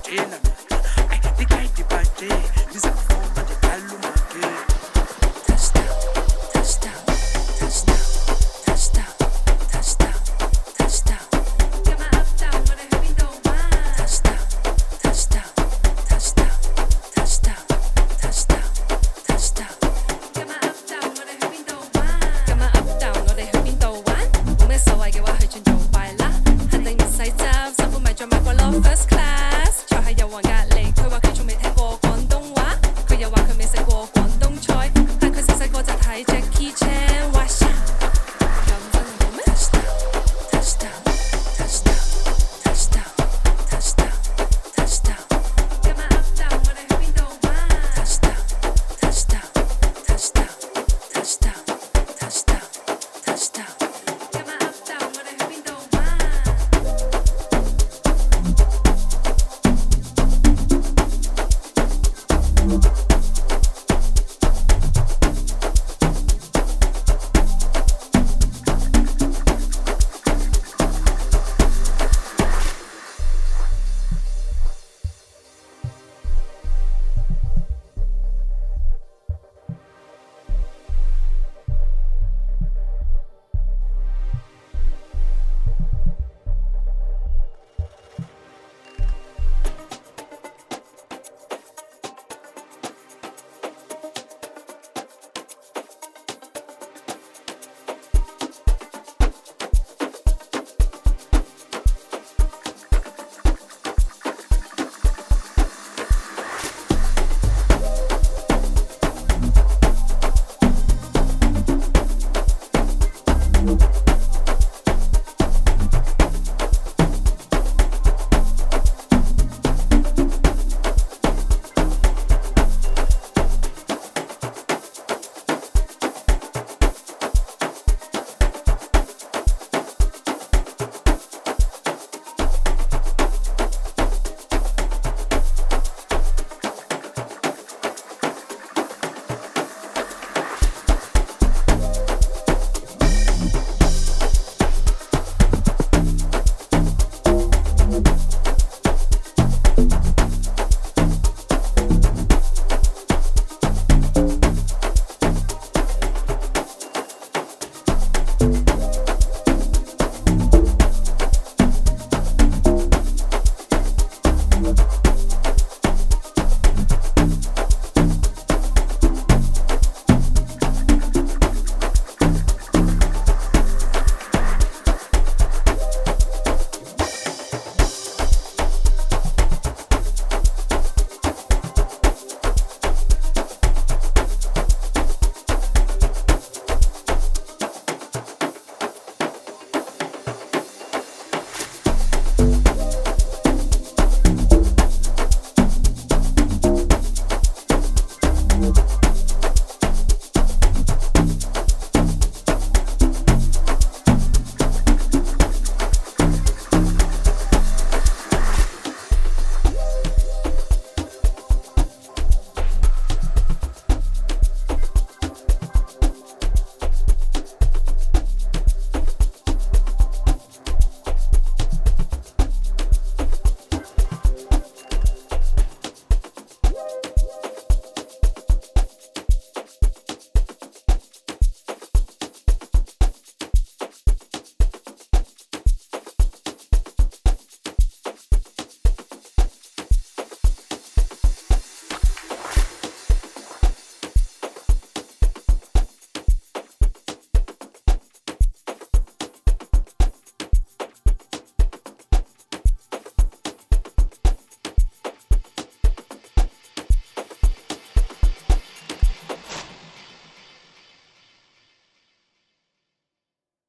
ena ay di kae di batle liza kufoma di kalumake. Touchdown, touchdown, touchdown, touchdown, touchdown, touchdown. Get my up down when I hear me don't mind. Touchdown, touchdown, touchdown, touchdown, touchdown, touchdown. Get my up down when I hear me don't mind. Get my up down我哋去邊度玩？冇咩所謂嘅話去轉做壞啦，肯定唔使執，辛苦咪再買個 low first class。